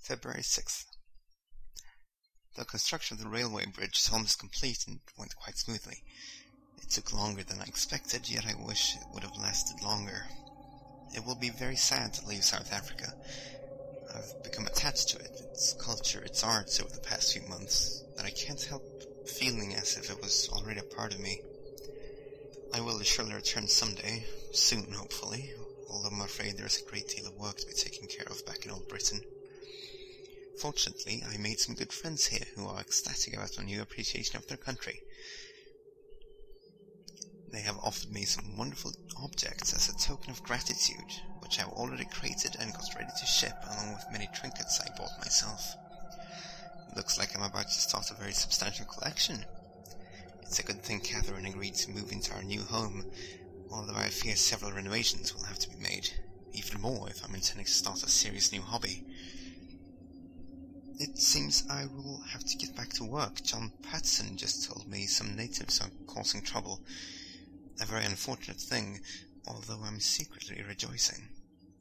February 6th. The construction of the railway bridge is almost complete and went quite smoothly. It took longer than I expected, yet I wish it would have lasted longer. It will be very sad to leave South Africa. I've become attached to it, its culture, its arts over the past few months, that I can't help feeling as if it was already a part of me. I will surely return someday, soon hopefully, although I'm afraid there is a great deal of work to be taken care of back in old Britain. Fortunately, I made some good friends here who are ecstatic about my new appreciation of their country. They have offered me some wonderful objects as a token of gratitude, which I have already created and got ready to ship, along with many trinkets I bought myself. It looks like I'm about to start a very substantial collection. It's a good thing Catherine agreed to move into our new home, although I fear several renovations will have to be made, even more if I'm intending to start a serious new hobby. It seems I will have to get back to work. John Patson just told me some natives are causing trouble. A very unfortunate thing, although I'm secretly rejoicing.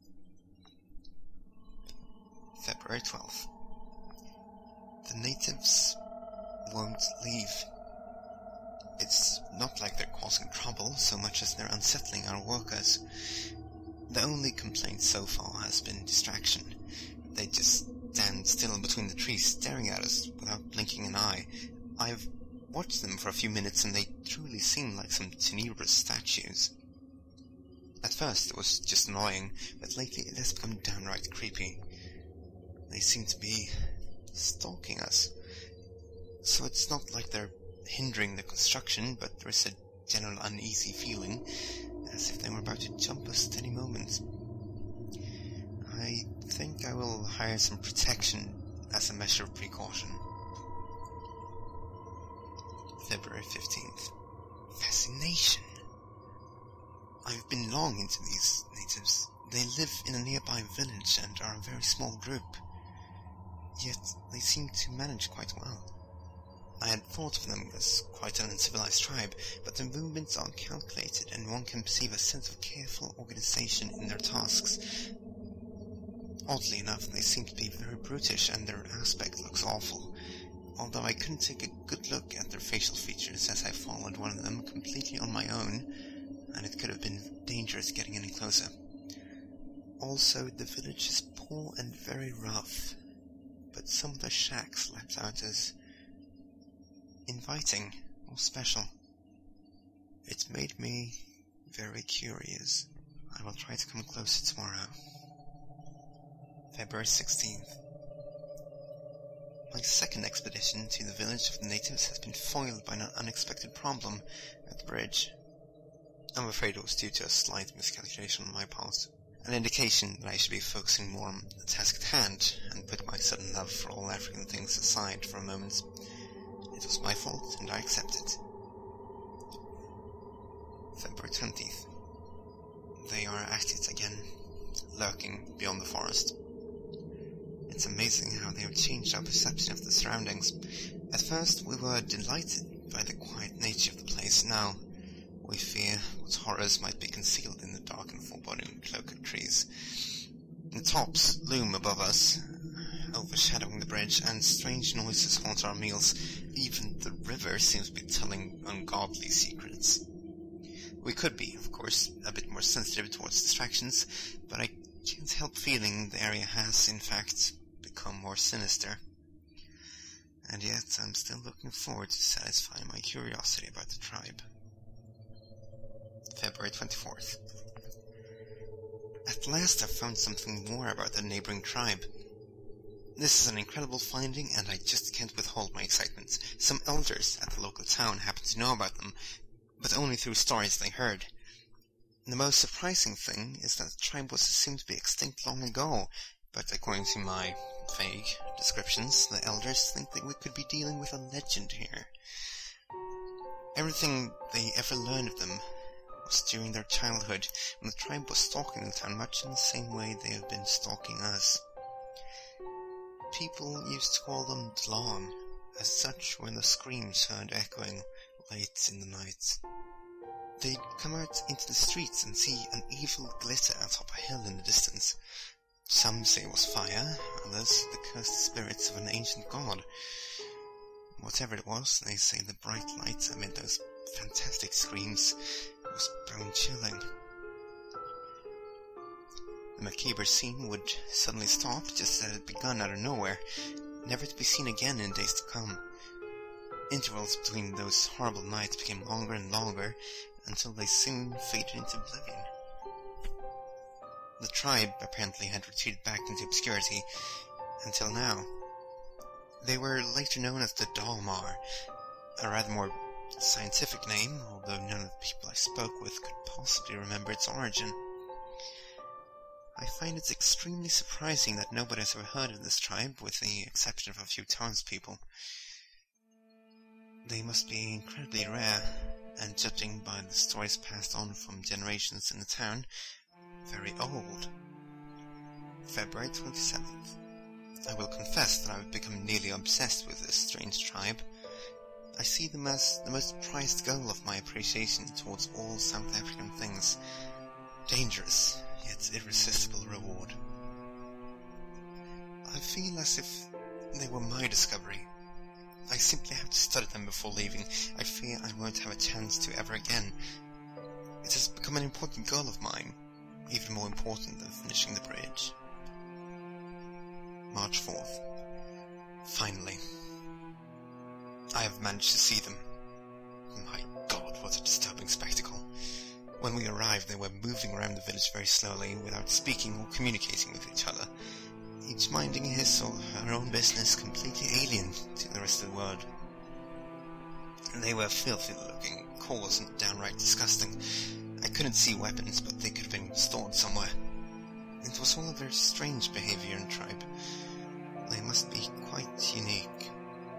February 12th. The natives won't leave. It's not like they're causing trouble so much as they're unsettling our workers. The only complaint so far has been distraction. They just stand still between the trees staring at us without blinking an eye. I've watched them for a few minutes and they truly seem like some tenebrous statues. At first it was just annoying, but lately it has become downright creepy. They seem to be stalking us. So it's not like they're hindering the construction, but there is a general uneasy feeling, as if they were about to jump us at any moment. I think I will hire some protection as a measure of precaution. February 15th. Fascination. I've been long into these natives. They live in a nearby village and are a very small group. Yet they seem to manage quite well. I had thought of them as quite an uncivilized tribe, but their movements are calculated and one can perceive a sense of careful organization in their tasks. Oddly enough, they seem to be very brutish and their aspect looks awful, although I couldn't take a good look at their facial features as I followed one of them completely on my own, and it could have been dangerous getting any closer. Also, the village is poor and very rough, but some of the shacks leapt out as inviting or special. It made me very curious. I will try to come closer tomorrow. February 16th. My second expedition to the village of the natives has been foiled by an unexpected problem at the bridge. I'm afraid it was due to a slight miscalculation on my part, an indication that I should be focusing more on the task at hand and put my sudden love for all African things aside for a moment. It was my fault, and I accept it. February 20th. They are at it again, lurking beyond the forest. It's amazing how they have changed our perception of the surroundings. At first, we were delighted by the quiet nature of the place. Now, we fear what horrors might be concealed in the dark and foreboding cloak of trees. The tops loom above us, overshadowing the bridge, and strange noises haunt our meals. Even the river seems to be telling ungodly secrets. We could be, of course, a bit more sensitive towards distractions, but I can't help feeling the area has, in fact, become more sinister. And yet, I'm still looking forward to satisfying my curiosity about the tribe. February 24th. At last I've found something more about the neighboring tribe. This is an incredible finding, and I just can't withhold my excitement. Some elders at the local town happen to know about them, but only through stories they heard. The most surprising thing is that the tribe was assumed to be extinct long ago, but according to my vague descriptions, the elders think that we could be dealing with a legend here. Everything they ever learned of them was during their childhood, when the tribe was stalking the town much in the same way they have been stalking us. People used to call them Dlan, as such when the screams heard echoing late in the night. They'd come out into the streets and see an evil glitter atop a hill in the distance. Some say it was fire, others the cursed spirits of an ancient god. Whatever it was, they say the bright lights amid those fantastic screams was bone-chilling. The macabre scene would suddenly stop just as it had begun out of nowhere, never to be seen again in days to come. Intervals between those horrible nights became longer and longer, until they soon faded into oblivion. The tribe apparently had retreated back into obscurity, until now. They were later known as the Dalmar, a rather more scientific name, although none of the people I spoke with could possibly remember its origin. I find it extremely surprising that nobody has ever heard of this tribe, with the exception of a few townspeople. They must be incredibly rare, and judging by the stories passed on from generations in the town, very old. February 27th. I will confess that I have become nearly obsessed with this strange tribe. I see them as the most prized goal of my appreciation towards all South African things. Dangerous, yet irresistible reward. I feel as if they were my discovery. I simply have to study them before leaving. I fear I won't have a chance to ever again. It has become an important goal of mine, even more important than finishing the bridge. March 4th. Finally. I have managed to see them. My God, what a disturbing spectacle. When we arrived, they were moving around the village very slowly, without speaking or communicating with each other, each minding his or her own business, completely alien to the rest of the world. And they were filthy looking, coarse and downright disgusting. I couldn't see weapons, but they could have been stored somewhere. It was all a very strange behavior in tribe. They must be quite unique.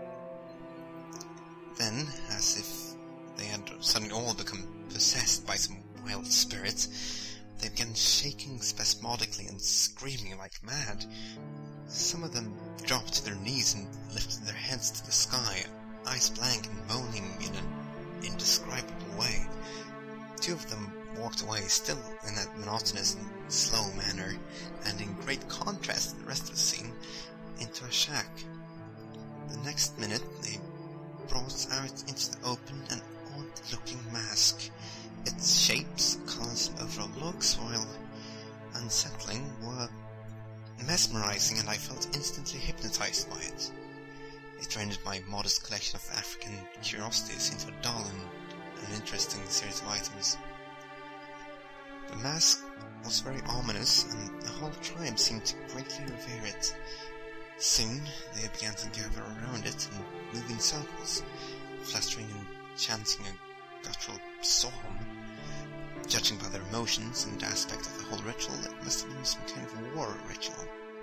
Then, as if they had suddenly all become possessed by some wild spirit, they began shaking spasmodically and screaming like mad. Some of them dropped to their knees and lifted their heads to the sky, eyes blank and moaning in an indescribable way. Two of them walked away, still in that monotonous and slow manner, and in great contrast to the rest of the scene, into a shack. The next minute they brought out into the open an odd-looking mask. Its shapes, colours and overall looks, while unsettling, were mesmerising, and I felt instantly hypnotised by it. It rendered my modest collection of African curiosities into a dull and uninteresting series of items. The mask was very ominous, and the whole tribe seemed to greatly revere it. Soon they began to gather around it and move in circles, fluttering and chanting a guttural psalm. Judging by their emotions and aspect of the whole ritual, it must have been some kind of war ritual.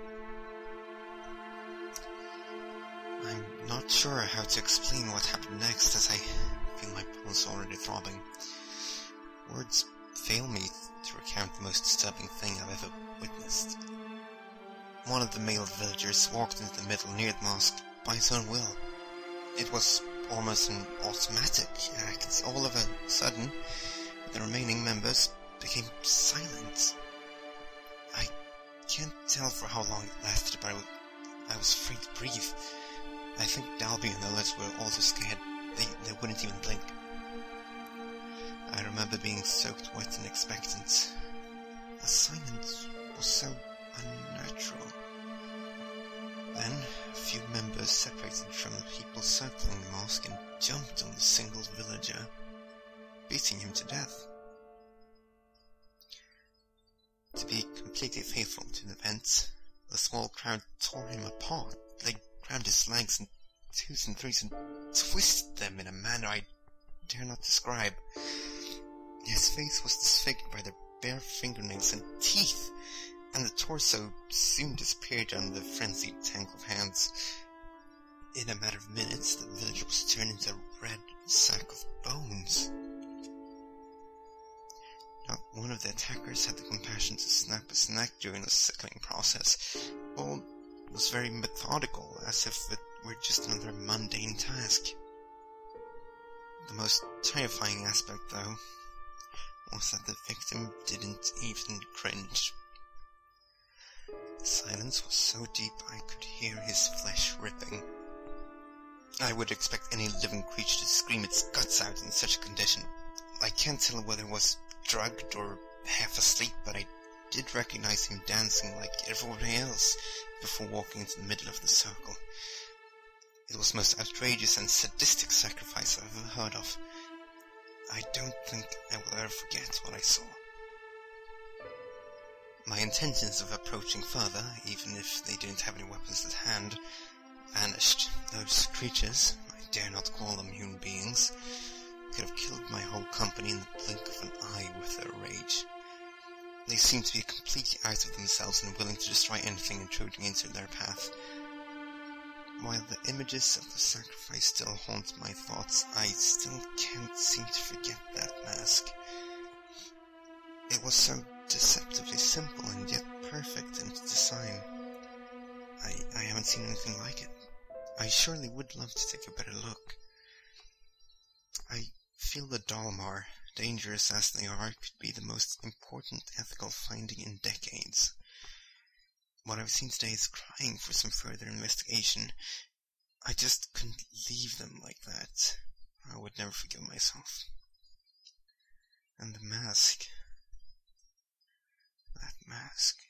I'm not sure how to explain what happened next, as I feel my pulse already throbbing. Words fail me to recount the most disturbing thing I've ever witnessed. One of the male villagers walked into the middle near the mosque by his own will. It was almost an automatic act. All of a sudden, the remaining members became silent. I can't tell for how long it lasted, but I was free to breathe. I think Dalby and the others were also scared. They wouldn't even blink. I remember being soaked wet and expectant. The silence was so unnatural. Then, a few members separated from the people circling the mosque and jumped on the single villager, beating him to death. To be completely faithful to the event, the small crowd tore him apart. They grabbed his legs in twos and threes and twisted them in a manner I dare not describe. His face was disfigured by their bare fingernails and teeth, and the torso soon disappeared under the frenzied tangle of hands. In a matter of minutes, the village was turned into a red sack of bones. Not one of the attackers had the compassion to snap his neck during the sickening process. All was very methodical, as if it were just another mundane task. The most terrifying aspect, though, was that the victim didn't even cringe. The silence was so deep I could hear his flesh ripping. I would expect any living creature to scream its guts out in such a condition. I can't tell whether it was drugged or half asleep, but I did recognize him dancing like everybody else before walking into the middle of the circle. It was the most outrageous and sadistic sacrifice I've ever heard of. I don't think I will ever forget what I saw. My intentions of approaching further, even if they didn't have any weapons at hand, vanished. Those creatures, I dare not call them human beings, could have killed my whole company in the blink of an eye with their rage. They seemed to be completely out of themselves and willing to destroy anything intruding into their path. While the images of the sacrifice still haunt my thoughts, I still can't seem to forget that mask. It was so deceptively simple and yet perfect in its design. I haven't seen anything like it. I surely would love to take a better look. I feel the Dalmar, dangerous as they are, could be the most important ethical finding in decades. What I've seen today is crying for some further investigation. I just couldn't leave them like that. I would never forgive myself. And the mask. That mask.